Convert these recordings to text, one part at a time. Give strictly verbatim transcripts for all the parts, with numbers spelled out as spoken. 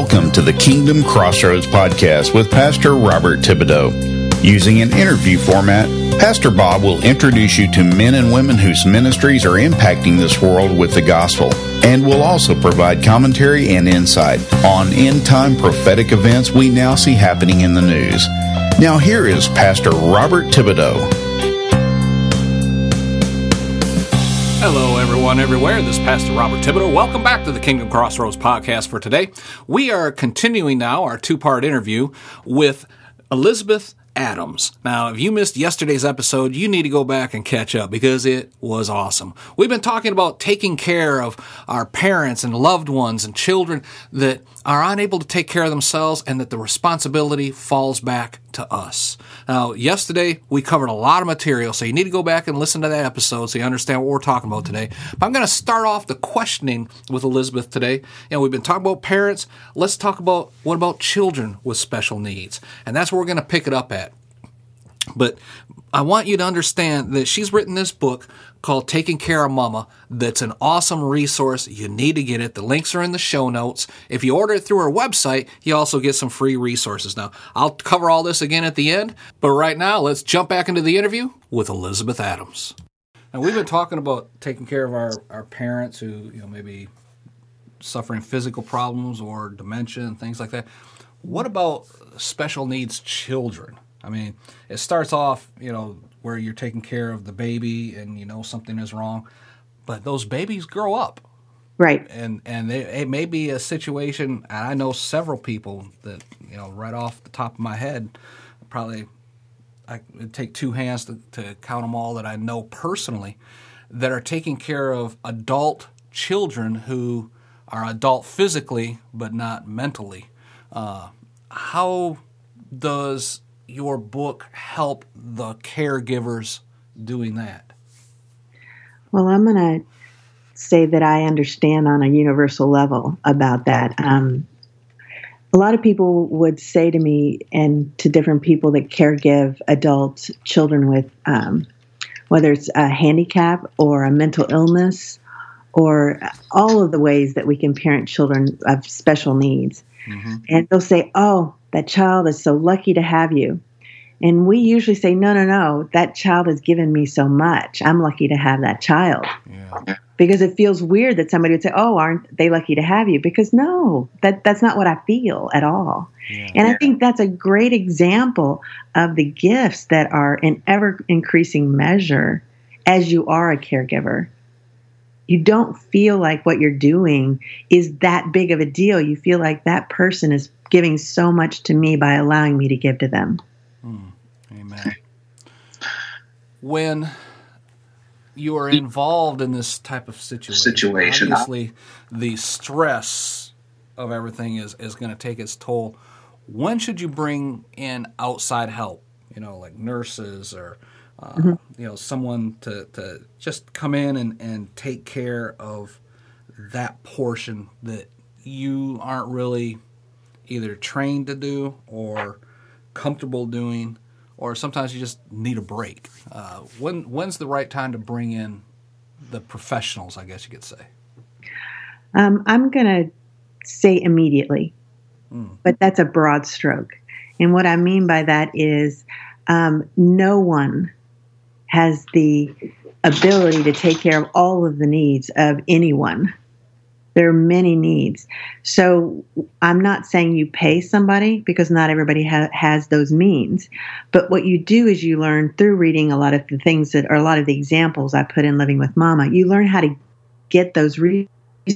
Welcome to the Kingdom Crossroads podcast with Pastor Robert Thibodeau. Using an interview format, Pastor Bob will introduce you to men and women whose ministries are impacting this world with the gospel, and will also provide commentary and insight on end-time prophetic events we now see happening in the news. Now here is Pastor Robert Thibodeau. Hello, everyone, everywhere. This is Pastor Robert Thibodeau. Welcome back to the Kingdom Crossroads podcast for today. We are continuing now our two-part interview with Elizabeth Adams. Now, if you missed yesterday's episode, you need to go back and catch up because it was awesome. We've been talking about taking care of our parents and loved ones and children that are unable to take care of themselves and that the responsibility falls back to us. Now, yesterday we covered a lot of material, so you need to go back and listen to that episode so you understand what we're talking about today. But I'm going to start off the questioning with Elizabeth today. You know, we've been talking about parents. Let's talk about what about children with special needs, and that's where we're going to pick it up at. But I want you to understand that she's written this book called Taking Care of Mama that's an awesome resource. You need to get it. The links are in the show notes. If you order it through her website, you also get some free resources. Now, I'll cover all this again at the end, but right now, let's jump back into the interview with Elizabeth Adams. Now, we've been talking about taking care of our, our parents who, you know, maybe suffering physical problems or dementia and things like that. What about special needs children? I mean, it starts off, you know, where you're taking care of the baby and you know something is wrong, but those babies grow up. Right. And and they, it may be a situation, and I know several people that, you know, right off the top of my head, probably I would take two hands to, to count them all that I know personally, that are taking care of adult children who are adult physically but not mentally. Uh, how does your book help the caregivers doing that? Well, I'm going to say that I understand on a universal level about that. Um, a lot of people would say to me and to different people that caregive adult children with, um, whether it's a handicap or a mental illness or all of the ways that we can parent children of special needs. Mm-hmm. And they'll say, oh, that child is so lucky to have you. And we usually say, no, no, no, that child has given me so much. I'm lucky to have that child. Yeah. Because it feels weird that somebody would say, oh, aren't they lucky to have you? Because no, that, that's not what I feel at all. Yeah. And I think that's a great example of the gifts that are in ever increasing measure as you are a caregiver. You don't feel like what you're doing is that big of a deal. You feel like that person is giving so much to me by allowing me to give to them. Hmm. Amen. When you are involved in this type of situation, situation. obviously the stress of everything is, is going to take its toll. When should you bring in outside help? You know, like nurses or uh, mm-hmm. you know, someone to, to just come in and, and take care of that portion that you aren't really either trained to do or comfortable doing, or sometimes you just need a break. Uh, when when's the right time to bring in the professionals, I guess you could say? Um, I'm going to say immediately, mm. but that's a broad stroke. And what I mean by that is um, no one has the ability to take care of all of the needs of anyone. There are many needs. So I'm not saying you pay somebody because not everybody ha- has those means. But what you do is you learn through reading a lot of the things that are a lot of the examples I put in Living with Mama. You learn how to get those resources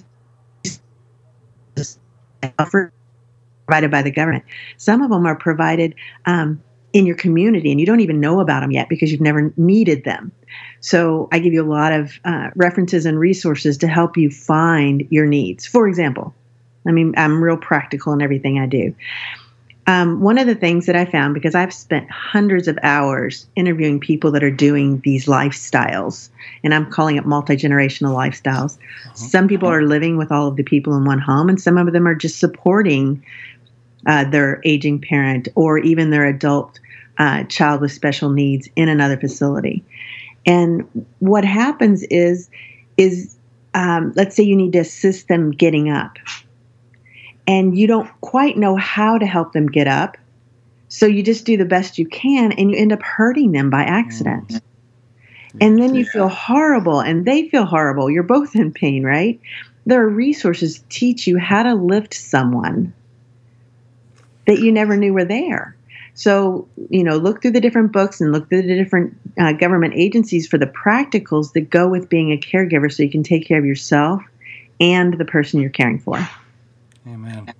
provided by the government. Some of them are provided um, in your community and you don't even know about them yet because you've never needed them. So I give you a lot of uh, references and resources to help you find your needs. For example, I mean, I'm real practical in everything I do. Um, one of the things that I found, because I've spent hundreds of hours interviewing people that are doing these lifestyles, and I'm calling it multi-generational lifestyles. Uh-huh. Some people are living with all of the people in one home, and some of them are just supporting uh, their aging parent or even their adult uh, child with special needs in another facility. And what happens is, is um, let's say you need to assist them getting up. and you don't quite know how to help them get up. So you just do the best you can, and you end up hurting them by accident. Mm-hmm. And then you yeah. feel horrible, and they feel horrible. You're both in pain, right? There are resources to teach you how to lift someone that you never knew were there. So, you know, look through the different books and look through the different uh, government agencies for the practicals that go with being a caregiver so you can take care of yourself and the person you're caring for. Amen.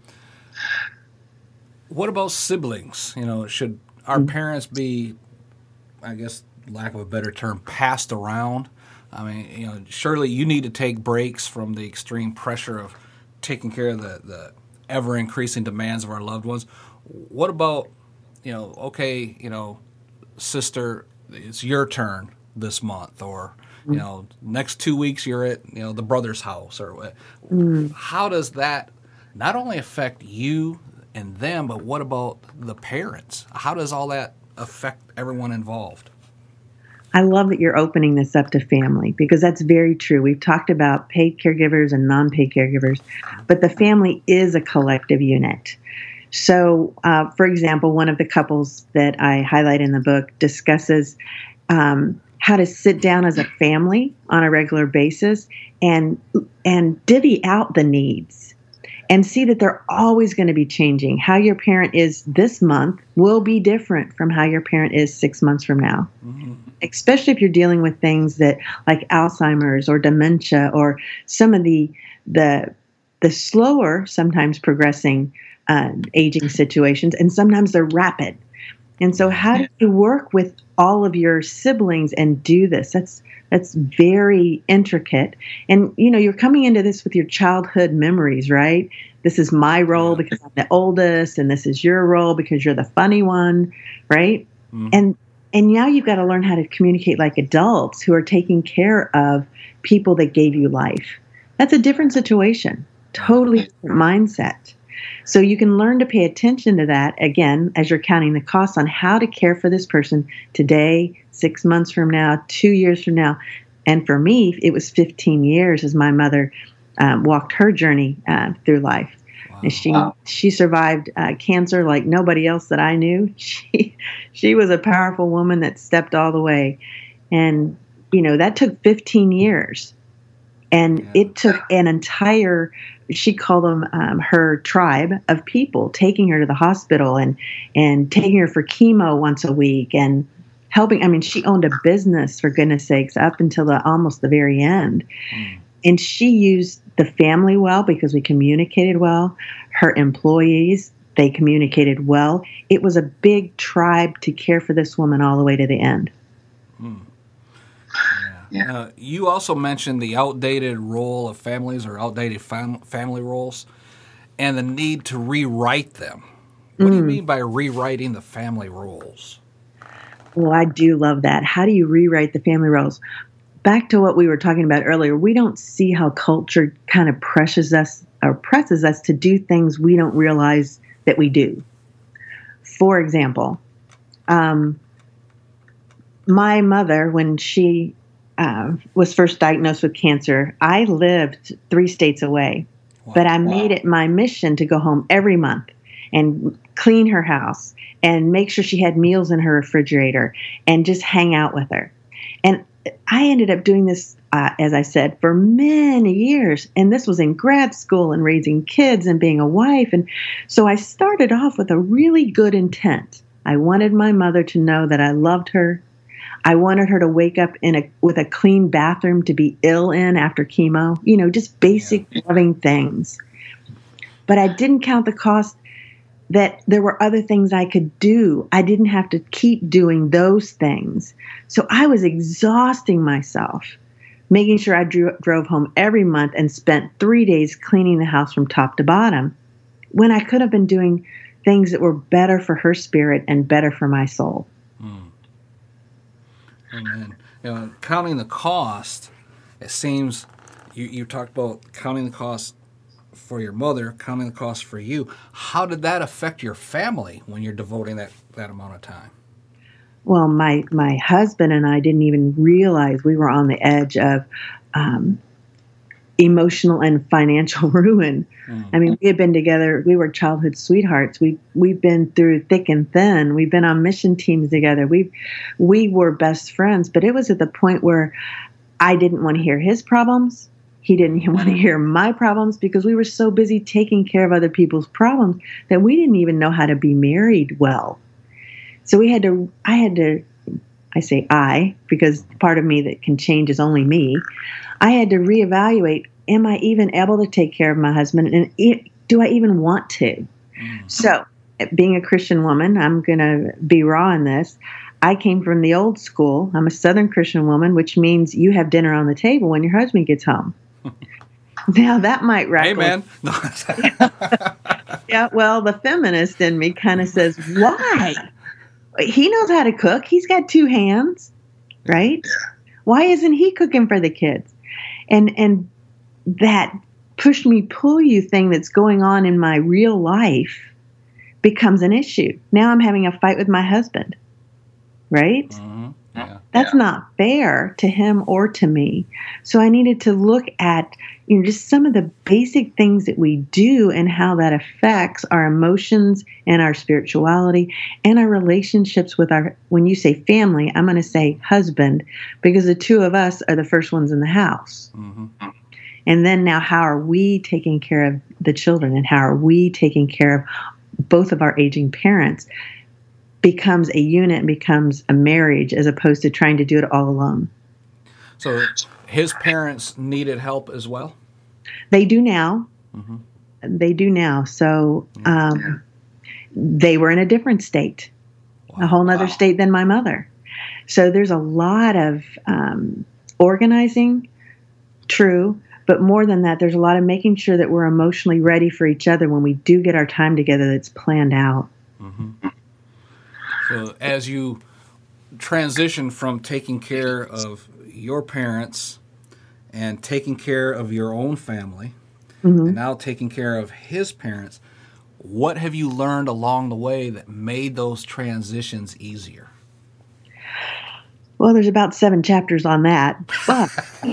What about siblings? You know, should our mm-hmm. parents be, I guess, lack of a better term, passed around? I mean, you know, surely you need to take breaks from the extreme pressure of taking care of the, the ever-increasing demands of our loved ones. What about, you know, okay, you know, sister, it's your turn this month, or, you know, next two weeks you're at, you know, the brother's house, or mm. how does that not only affect you and them, but what about the parents? How does all that affect everyone involved? I love that you're opening this up to family, because that's very true. We've talked about paid caregivers and non-paid caregivers, but the family is a collective unit. So, uh, for example, one of the couples that I highlight in the book discusses um, how to sit down as a family on a regular basis and and divvy out the needs and see that they're always going to be changing. How your parent is this month will be different from how your parent is six months from now, mm-hmm. especially if you're dealing with things that like Alzheimer's or dementia or some of the the the slower, sometimes progressing Uh, aging situations, and sometimes they're rapid. And so how do you work with all of your siblings and do this? That's that's very intricate. And, you know, you're coming into this with your childhood memories, right? This is my role because I'm the oldest, and this is your role because you're the funny one, right? Mm-hmm. And and now you've got to learn how to communicate like adults who are taking care of people that gave you life. That's a different situation, totally different mindset. So you can learn to pay attention to that, again, as you're counting the costs on how to care for this person today, six months from now, two years from now. And for me, it was fifteen years as my mother um, walked her journey uh, through life. Wow. And she wow. she survived uh, cancer like nobody else that I knew. She she was a powerful woman that stepped all the way. And, you know, that took fifteen years. And yeah. it took an entire, she called them um, her tribe of people, taking her to the hospital and, and taking her for chemo once a week and helping. I mean, she owned a business, for goodness sakes, up until the, almost the very end. Mm. And she used the family well because we communicated well. Her employees, they communicated well. It was a big tribe to care for this woman all the way to the end. Mm. Yeah. Uh, you also mentioned the outdated role of families or outdated fam- family roles and the need to rewrite them. What mm. do you mean by rewriting the family roles? Well, I do love that. How do you rewrite the family roles? Back to what we were talking about earlier, we don't see how culture kind of presses us or presses us to do things we don't realize that we do. For example, um, my mother, when she Uh, was first diagnosed with cancer, I lived three states away, wow. but I made it my mission to go home every month and clean her house and make sure she had meals in her refrigerator and just hang out with her. And I ended up doing this, uh, as I said, for many years. And this was in grad school and raising kids and being a wife. And so I started off with a really good intent. I wanted my mother to know that I loved her. I wanted her to wake up in a with a clean bathroom to be ill in after chemo, you know, just basic yeah. loving things. But I didn't count the cost that there were other things I could do. I didn't have to keep doing those things. So I was exhausting myself, making sure I drew, drove home every month and spent three days cleaning the house from top to bottom when I could have been doing things that were better for her spirit and better for my soul. Mm. Amen. You know, counting the cost, it seems you, you talked about counting the cost for your mother, counting the cost for you. How did that affect your family when you're devoting that, that amount of time? Well, my, my husband and I didn't even realize we were on the edge of um, emotional and financial ruin. Mm. I mean, we had been together. We were childhood sweethearts. We we've been through thick and thin. We've been on mission teams together. We we were best friends. But it was at the point where I didn't want to hear his problems. He didn't want to hear my problems because we were so busy taking care of other people's problems that we didn't even know how to be married well. So we had to. I had to. I say I because part of me that can change is only me. I had to reevaluate, am I even able to take care of my husband? And it, do I even want to? Mm. So being a Christian woman, I'm going to be raw in this. I came from the old school. I'm a Southern Christian woman, which means you have dinner on the table when your husband gets home. Now that might rattle. Amen. Yeah, well, the feminist in me kind of says, why? He knows how to cook. He's got two hands, right? Why isn't he cooking for the kids? And and that push me, pull you thing that's going on in my real life becomes an issue. Now I'm having a fight with my husband, right? Mm-hmm. Yeah. That's yeah. not fair to him or to me. So I needed to look at, you know, just some of the basic things that we do and how that affects our emotions and our spirituality and our relationships with our, when you say family, I'm going to say husband, because the two of us are the first ones in the house. Mm-hmm. And then now how are we taking care of the children and how are we taking care of both of our aging parents? Becomes a unit and becomes a marriage as opposed to trying to do it all alone. So his parents needed help as well? They do now. Mm-hmm. They do now. So um, they were in a different state, wow. a whole other wow. state than my mother. So there's a lot of um, organizing, true, but more than that, there's a lot of making sure that we're emotionally ready for each other when we do get our time together that's planned out. Mm-hmm. So as you transition from taking care of your parents and taking care of your own family, mm-hmm. and now taking care of his parents, what have you learned along the way that made those transitions easier? Well, there's about seven chapters on that. But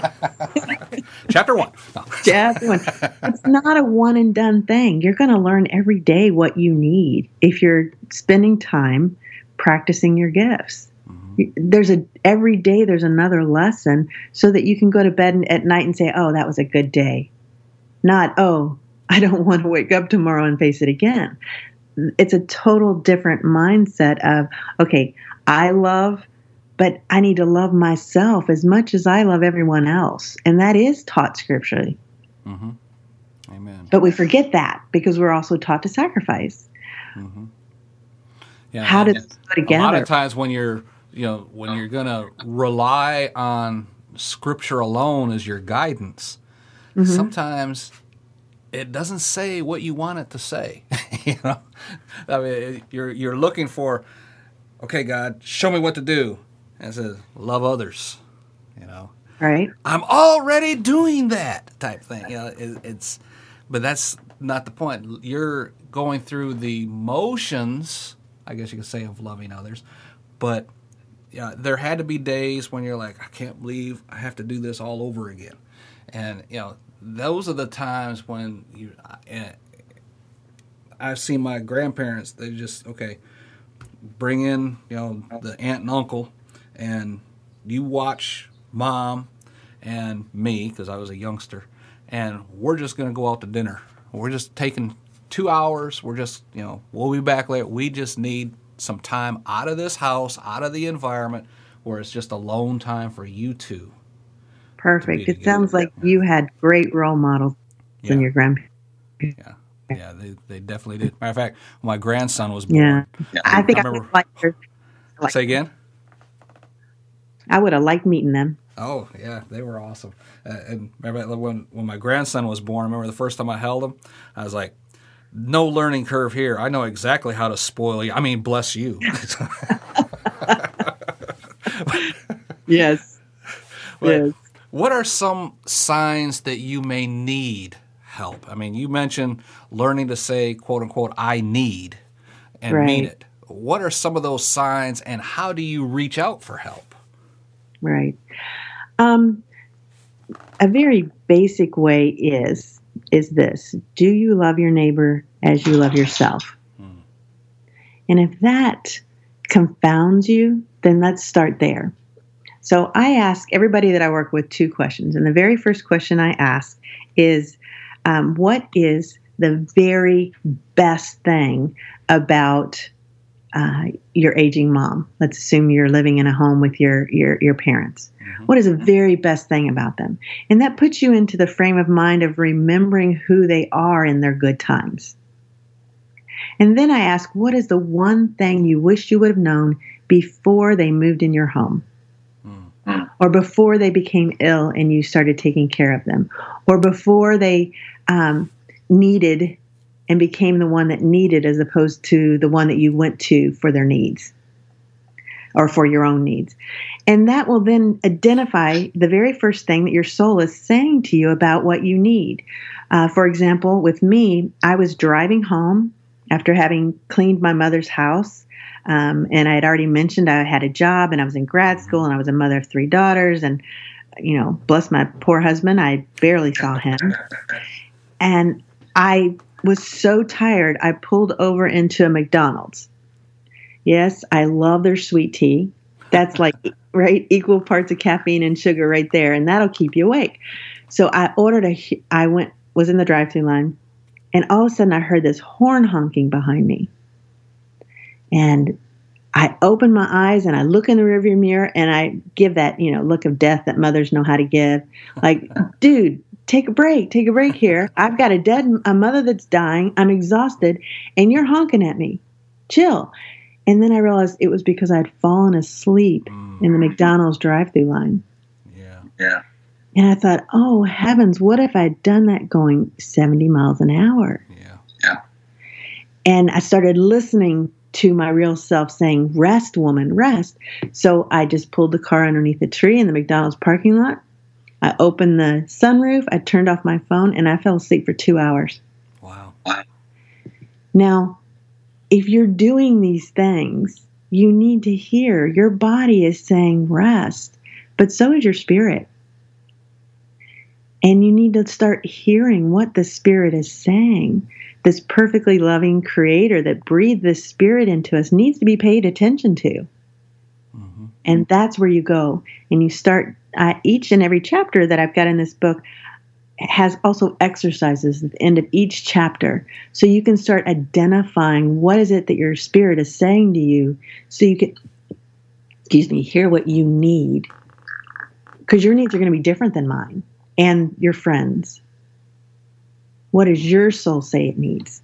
Chapter one. No. Chapter one. It's not a one and done thing. You're going to learn every day what you need if you're spending time practicing your gifts. Mm-hmm. There's a every day there's another lesson so that you can go to bed at night and say, oh, that was a good day. Not, oh, I don't want to wake up tomorrow and face it again. It's a total different mindset of, okay, I love, but I need to love myself as much as I love everyone else. And that is taught scripturally. Mm-hmm. Amen. But we forget that because we're also taught to sacrifice. Mm-hmm. Yeah, how does it go together? A lot of times when you're, you know, when you're going to rely on Scripture alone as your guidance, mm-hmm. sometimes it doesn't say what you want it to say. You know, I mean, you're you're looking for, okay, God, show me what to do, and it says love others. You know, right? I'm already doing that type thing. You know, it, it's, but that's not the point. You're going through the motions, I guess you could say, of loving others. But yeah, there had to be days when you're like, I can't believe I have to do this all over again. And, you know, those are the times when you, and I've seen my grandparents, they just, okay, bring in, you know, the aunt and uncle, and you watch mom and me, because I was a youngster, and we're just going to go out to dinner. We're just taking two hours. We're just, you know, we'll be back later. We just need some time out of this house, out of the environment, where it's just alone time for you two. Perfect. It sounds like you had great role models yeah. in your grandparents. Yeah, yeah, they they definitely did. Matter of fact, when my grandson was born, yeah, yeah. I, I think I remember. I liked her. Like, say again. I would have liked meeting them. Oh yeah, they were awesome. Uh, and remember when when my grandson was born? I remember the first time I held him, I was like, no learning curve here. I know exactly how to spoil you. I mean, bless you. Yes. But yes. What are some signs that you may need help? I mean, you mentioned learning to say, quote unquote, I need, and right. mean it. What are some of those signs, and how do you reach out for help? Right. Um, a very basic way is is this: do you love your neighbor as you love yourself? Mm. And if that confounds you, then let's start there. So I ask everybody that I work with two questions. And the very first question I ask is, um, what is the very best thing about uh, your aging mom? Let's assume you're living in a home with your, your, your parents. Mm-hmm. What is the very best thing about them? And that puts you into the frame of mind of remembering who they are in their good times. And then I ask, what is the one thing you wish you would have known before they moved in your home? Mm. Or before they became ill and you started taking care of them? Or before they um, needed and became the one that needed as opposed to the one that you went to for their needs or for your own needs. And that will then identify the very first thing that your soul is saying to you about what you need. Uh, for example, with me, I was driving home after having cleaned my mother's house. Um, and I had already mentioned I had a job and I was in grad school and I was a mother of three daughters. And, you know, bless my poor husband, I barely saw him. And I was so tired, I pulled over into a McDonald's. Yes, I love their sweet tea. That's like, right, equal parts of caffeine and sugar right there. And that'll keep you awake. So I ordered a, I went, was in the drive-thru line. And all of a sudden I heard this horn honking behind me. And I open my eyes and I look in the rearview mirror and I give that, you know, look of death that mothers know how to give. Like, dude, take a break, take a break here. I've got a dead, a mother that's dying. I'm exhausted and you're honking at me. Chill. And then I realized it was because I'd fallen asleep mm. in the McDonald's drive-thru line. Yeah. Yeah. And I thought, oh heavens, what if I'd done that going seventy miles an hour? Yeah. Yeah. And I started listening to my real self saying, rest, woman, rest. So I just pulled the car underneath a tree in the McDonald's parking lot. I opened the sunroof. I turned off my phone and I fell asleep for two hours. Wow. Now, if you're doing these things, you need to hear your body is saying rest, but so is your spirit. And you need to start hearing what the spirit is saying. This perfectly loving creator that breathed this spirit into us needs to be paid attention to. Mm-hmm. And that's where you go. And you start, uh, each and every chapter that I've got in this book has also exercises at the end of each chapter. So you can start identifying what is it that your spirit is saying to you so you can, excuse me, hear what you need. Because your needs are going to be different than mine and your friends. What does your soul say it needs?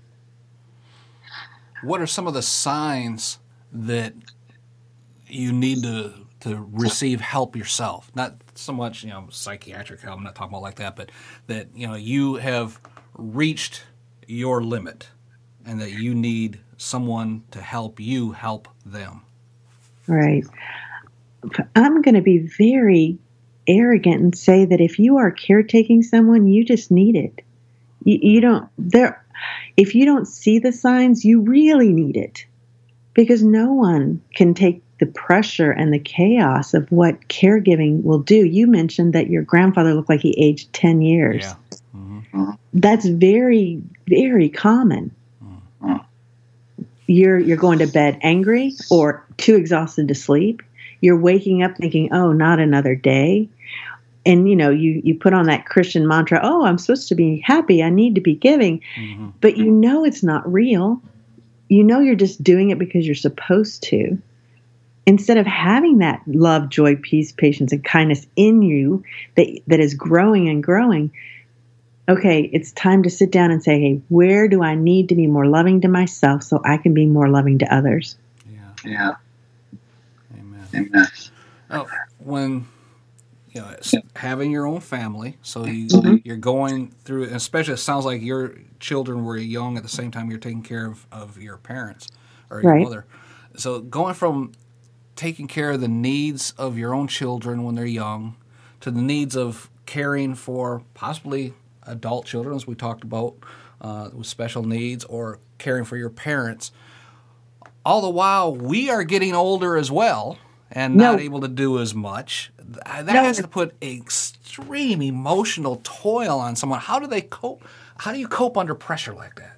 What are some of the signs that you need to to receive help yourself? Not so much, you know, psychiatric help. I'm not talking about like that, but that, you know, you have reached your limit and that you need someone to help you help them. Right. I'm going to be very arrogant and say that if you are caretaking someone, you just need it. You, you don't, there, if you don't see the signs, you really need it because no one can take the pressure and the chaos of what caregiving will do. You mentioned that your grandfather looked like he aged ten years. Yeah. Mm-hmm. That's very, very common. Mm-hmm. You're, you're going to bed angry or too exhausted to sleep. You're waking up thinking, oh, not another day. And, you know, you, you put on that Christian mantra, oh, I'm supposed to be happy. I need to be giving. Mm-hmm. But you know it's not real. You know you're just doing it because you're supposed to. Instead of having that love, joy, peace, patience, and kindness in you that that is growing and growing, okay, it's time to sit down and say, hey, where do I need to be more loving to myself so I can be more loving to others? Yeah. Yeah. Amen. Amen. Oh, when... You know, having your own family, so you, mm-hmm. you're going through, especially it sounds like your children were young at the same time you're taking care of, of your parents or your right. mother. So going from taking care of the needs of your own children when they're young to the needs of caring for possibly adult children, as we talked about, uh, with special needs, or caring for your parents, all the while we are getting older as well. and not No. able to do as much. That No. has to put extreme emotional toil on someone. How do they cope? How do you cope under pressure like that?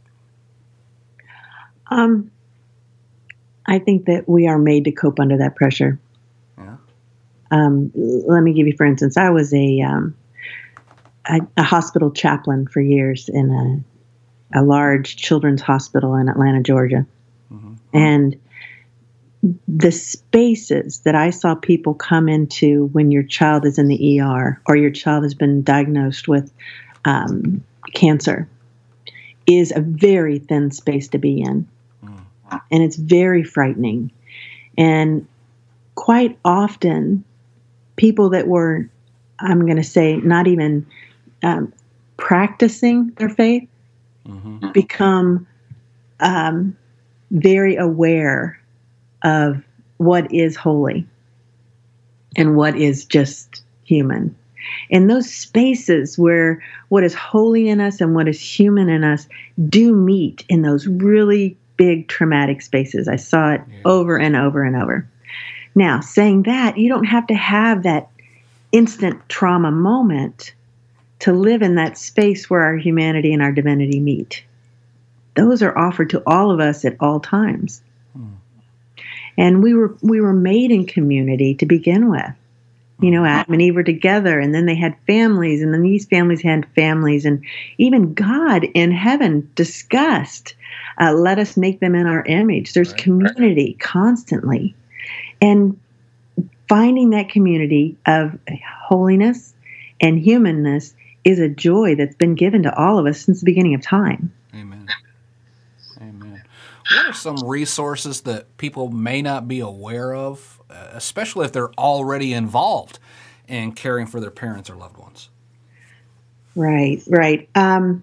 Um, I think that we are made to cope under that pressure. Yeah. Um, let me give you, for instance, I was a um, a, a hospital chaplain for years in a, a large children's hospital in Atlanta, Georgia. Mm-hmm. And the spaces that I saw people come into when your child is in the E R or your child has been diagnosed with um, cancer is a very thin space to be in. Mm. And it's very frightening. And quite often, people that were, I'm going to say, not even um, practicing their faith mm-hmm. become um, very aware of what is holy and what is just human. And those spaces where what is holy in us and what is human in us do meet in those really big traumatic spaces. I saw it yeah. over and over and over. Now, saying that, you don't have to have that instant trauma moment to live in that space where our humanity and our divinity meet. Those are offered to all of us at all times. Hmm. And we were we were made in community to begin with. You know, Adam and Eve were together, and then they had families, and then these families had families, and even God in heaven discussed, uh, let us make them in our image. There's right, community right. constantly. And finding that community of holiness and humanness is a joy that's been given to all of us since the beginning of time. Amen. Amen. What are some resources that people may not be aware of, uh, especially if they're already involved in caring for their parents or loved ones? Right, right. Um,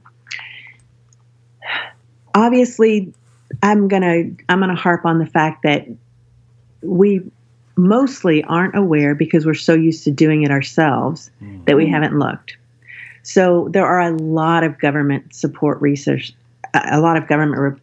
obviously, I'm gonna I'm gonna harp on the fact that we mostly aren't aware because we're so used to doing it ourselves mm. that we haven't looked. So there are a lot of government support research, a lot of government re-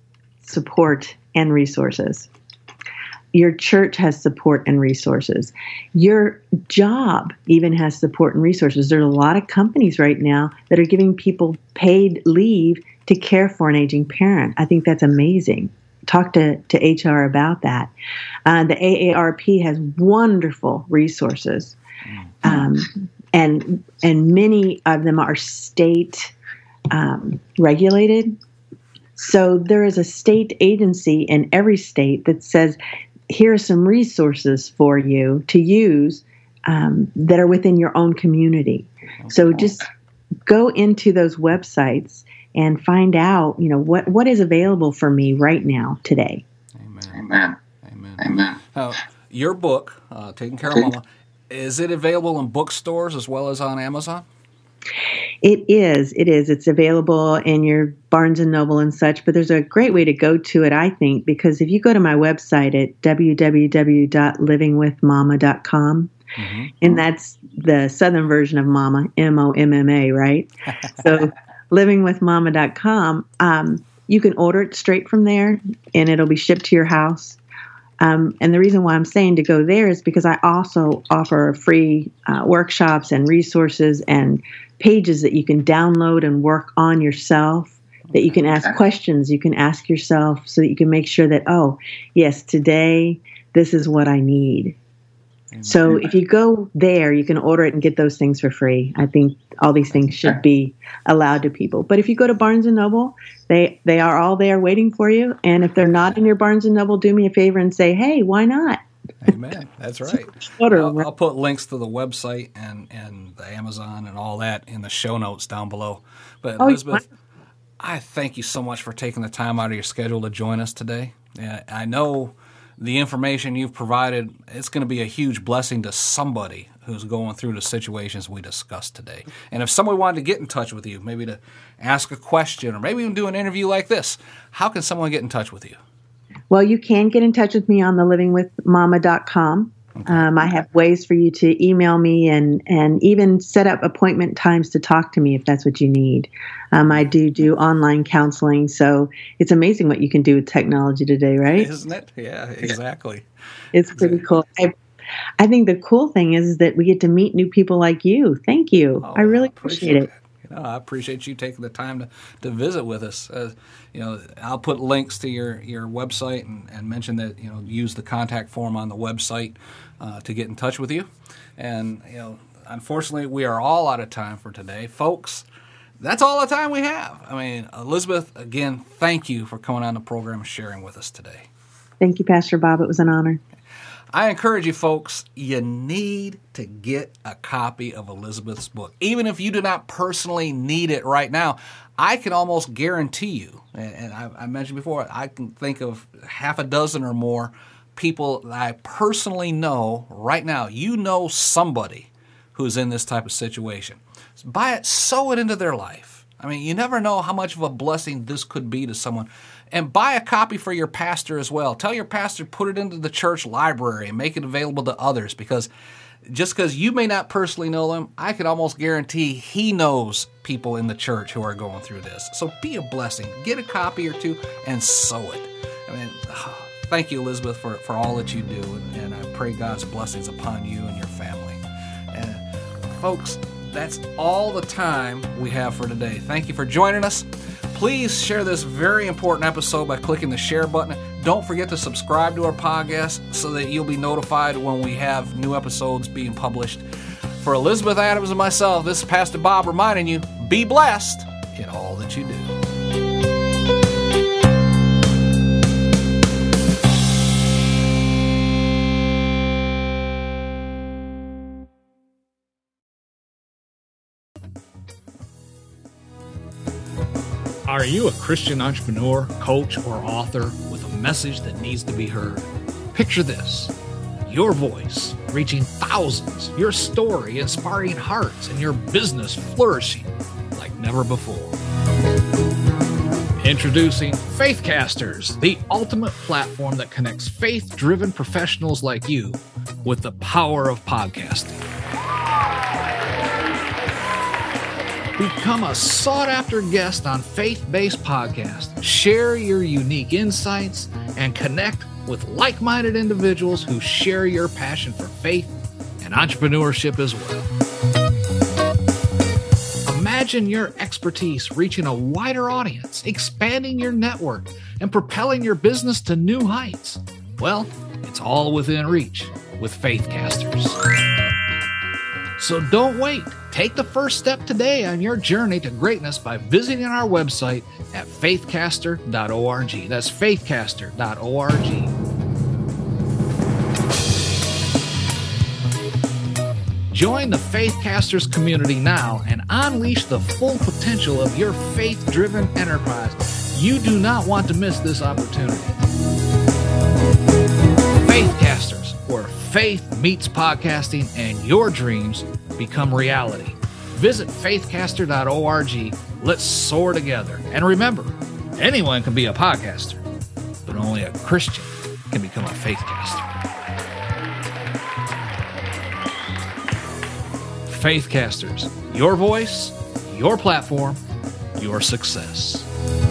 support and resources. Your church has support and resources. Your job even has support and resources. There's a lot of companies right now that are giving people paid leave to care for an aging parent. I think that's amazing. Talk to, to H R about that. Uh, the A A R P has wonderful resources. Um, and and many of them are state um, regulated. So there is a state agency in every state that says, here are some resources for you to use um, that are within your own community. Okay. So just go into those websites and find out, you know, what, what is available for me right now, today. Amen. Amen. Amen. Amen. Now, your book, uh, Taking Care of Mama, is it available in bookstores as well as on Amazon? It is. It is. It's available in your Barnes and Noble and such, but there's a great way to go to it, I think, because if you go to my website at w w w dot living with mama dot com, mm-hmm. and that's the southern version of Mama, M O M M A, right? So living with mama dot com, um, you can order it straight from there, and it'll be shipped to your house. Um, and the reason why I'm saying to go there is because I also offer free uh, workshops and resources and pages that you can download and work on yourself, that you can ask questions you can ask yourself so that you can make sure that, oh, yes, today this is what I need. Amen. So if you go there, you can order it and get those things for free. I think all these things should be allowed to people. But if you go to Barnes and Noble, they, they are all there waiting for you. And if they're not in your Barnes and Noble, do me a favor and say, hey, why not? Amen. That's right. I'll, I'll put links to the website and, and the Amazon and all that in the show notes down below. But oh, Elizabeth, I thank you so much for taking the time out of your schedule to join us today. Uh, I know the information you've provided, it's going to be a huge blessing to somebody who's going through the situations we discussed today. And if somebody wanted to get in touch with you, maybe to ask a question or maybe even do an interview like this, how can someone get in touch with you? Well, you can get in touch with me on the living with mama dot com. Okay. Um, I have ways for you to email me and, and even set up appointment times to talk to me if that's what you need. Um, I do do online counseling, so it's amazing what you can do with technology today, right? Isn't it? Yeah, exactly. It's pretty exactly. cool. I, I think the cool thing is that we get to meet new people like you. Thank you. Oh, I really I appreciate, appreciate it. You know, I appreciate you taking the time to, to visit with us. Uh, you know, I'll put links to your, your website and, and mention that, you know, use the contact form on the website uh, to get in touch with you. And, you know, unfortunately, we are all out of time for today. Folks, that's all the time we have. I mean, Elizabeth, again, thank you for coming on the program and sharing with us today. Thank you, Pastor Bob. It was an honor. I encourage you, folks, you need to get a copy of Elizabeth's book. Even if you do not personally need it right now, I can almost guarantee you, and I, I mentioned before, I can think of half a dozen or more people that I personally know right now. You know somebody who's in this type of situation. Buy it, sow it into their life. I mean, you never know how much of a blessing this could be to someone. And buy a copy for your pastor as well. Tell your pastor to put it into the church library and make it available to others, because just because you may not personally know them, I can almost guarantee he knows people in the church who are going through this. So be a blessing. Get a copy or two and sow it. I mean, thank you, Elizabeth, for, for all that you do, and I pray God's blessings upon you and your family. And folks, that's all the time we have for today. Thank you for joining us. Please share this very important episode by clicking the share button. Don't forget to subscribe to our podcast so that you'll be notified when we have new episodes being published. For Elizabeth Adams and myself, this is Pastor Bob reminding you, be blessed in all that you do. Are you a Christian entrepreneur, coach, or author with a message that needs to be heard? Picture this: your voice reaching thousands, your story inspiring hearts, and your business flourishing like never before. Introducing Faithcasters, the ultimate platform that connects faith-driven professionals like you with the power of podcasting. Become a sought-after guest on faith-based podcasts. Share your unique insights and connect with like-minded individuals who share your passion for faith and entrepreneurship as well. Imagine your expertise reaching a wider audience, expanding your network, and propelling your business to new heights. Well, it's all within reach with Faithcasters. So don't wait. Take the first step today on your journey to greatness by visiting our website at faithcaster dot org. That's faithcaster dot org. Join the Faithcasters community now and unleash the full potential of your faith-driven enterprise. You do not want to miss this opportunity. Faithcasters, where faith meets podcasting and your dreams become reality. Visit faithcaster dot org. Let's soar together. And remember, anyone can be a podcaster, but only a Christian can become a faithcaster. Faithcasters, your voice, your platform, your success.